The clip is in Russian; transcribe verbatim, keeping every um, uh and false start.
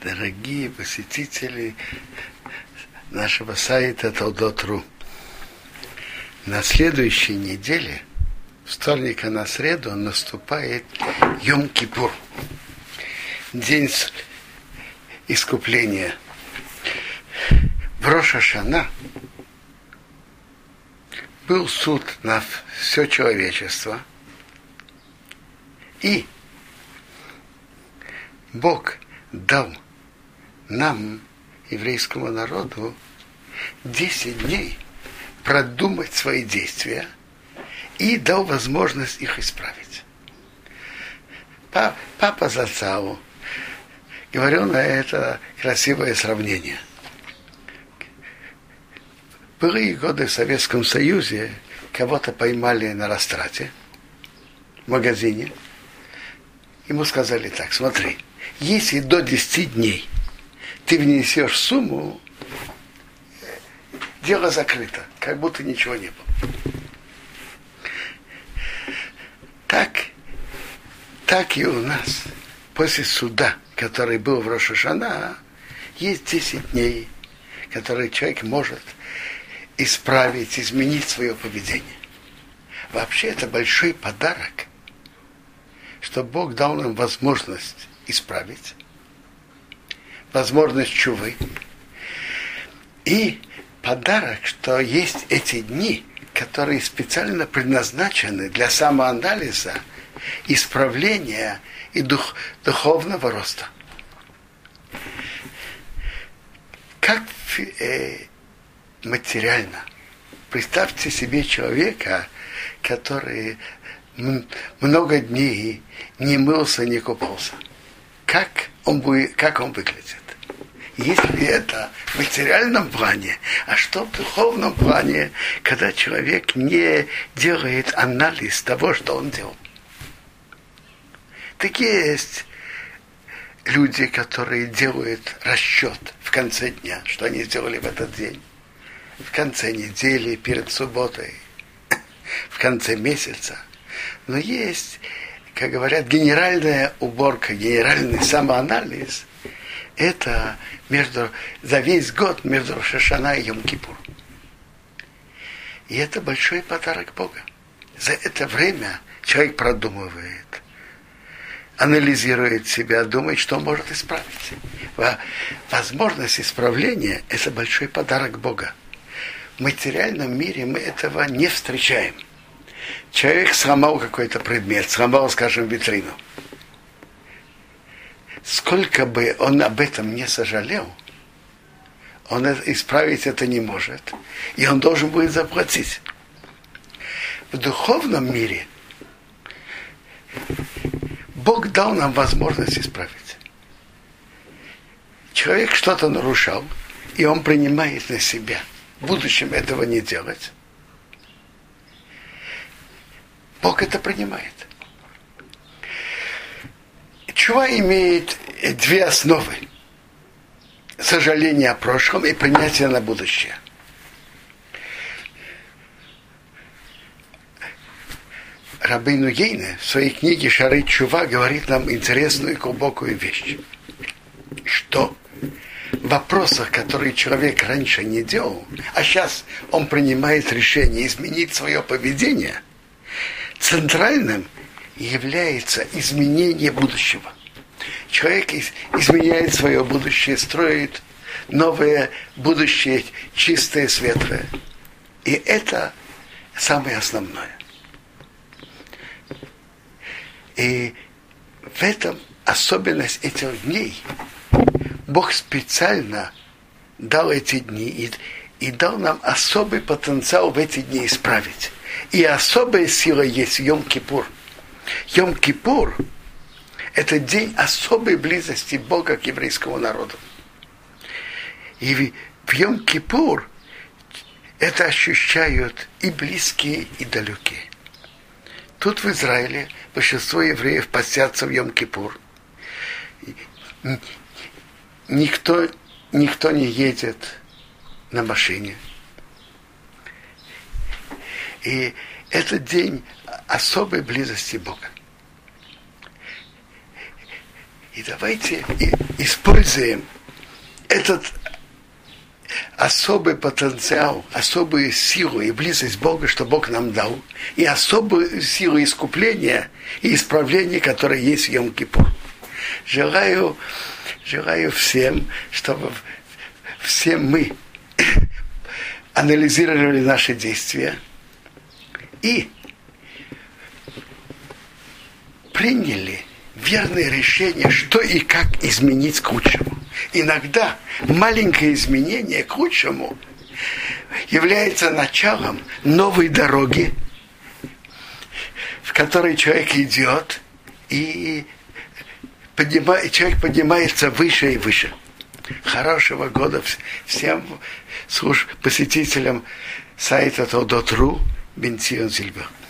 Дорогие посетители нашего сайта Толдот точка ру, на следующей неделе, с вторника на среду, наступает Йом-Кипур, день искупления. В Рош-ха-Шана был суд на все человечество, и Бог дал нам, еврейскому народу, десять дней продумать свои действия и дал возможность их исправить. Папа Зацау говорил на это красивое сравнение. В былые годы в Советском Союзе кого-то поймали на растрате в магазине. Ему сказали так: смотри, если до десяти дней ты внесешь сумму, дело закрыто, как будто ничего не было. Так, так и у нас после суда, который был в Рош-ха-Шана, есть десять дней, которые человек может исправить, изменить свое поведение. Вообще это большой подарок, что Бог дал нам возможность исправить, возможность чувы. И подарок, что есть эти дни, которые специально предназначены для самоанализа, исправления и дух, духовного роста. Как э, материально. Представьте себе человека, который много дней не мылся, не купался. Как он будет, как он выглядит? Если это в материальном плане, а что в духовном плане, когда человек не делает анализ того, что он делал? Такие есть люди, которые делают расчет в конце дня, что они сделали в этот день, в конце недели, перед субботой, в конце месяца. Но есть, как говорят, генеральная уборка, генеральный самоанализ. Это между, за весь год между Рош-ха-Шана и Йом-Кипур. И это большой подарок Бога. За это время человек продумывает, анализирует себя, думает, что он может исправить. Возможность исправления – это большой подарок Бога. В материальном мире мы этого не встречаем. Человек сломал какой-то предмет, сломал, скажем, витрину. Сколько бы он об этом не сожалел, он исправить это не может, и он должен будет заплатить. В духовном мире Бог дал нам возможность исправить. Человек что-то нарушал, и он принимает на себя в будущем этого не делать. Бог это принимает. Чува имеет две основы: сожаление о прошлом и принятие на будущее. Рабейну Йейне в своей книге «Шары Чува» говорит нам интересную и глубокую вещь, что в вопросах, которые человек раньше не делал, а сейчас он принимает решение изменить свое поведение, центральным является изменение будущего. Человек изменяет свое будущее, строит новое будущее, чистое, светлое. И это самое основное. И в этом особенность этих дней. Бог специально дал эти дни и, и дал нам особый потенциал в эти дни исправить. И особая сила есть в Йом-Кипур. Йом-Кипур – это день особой близости Бога к еврейскому народу. И в Йом-Кипур это ощущают и близкие, и далекие. Тут в Израиле большинство евреев постятся в Йом-Кипур. Никто, никто не едет на машине. И этот день особой близости Бога. И давайте используем этот особый потенциал, особую силу и близость Бога, что Бог нам дал, и особую силу искупления и исправления, которая есть в Йом-Кипур. Желаю, желаю всем, чтобы все мы анализировали наши действия и приняли верное решение, что и как изменить к лучшему. Иногда маленькое изменение к лучшему является началом новой дороги, в которой человек идет, и поднимает, человек поднимается выше и выше. Хорошего года всем служ, посетителям сайта Толдот точка ру. Бен Цион Зильбер.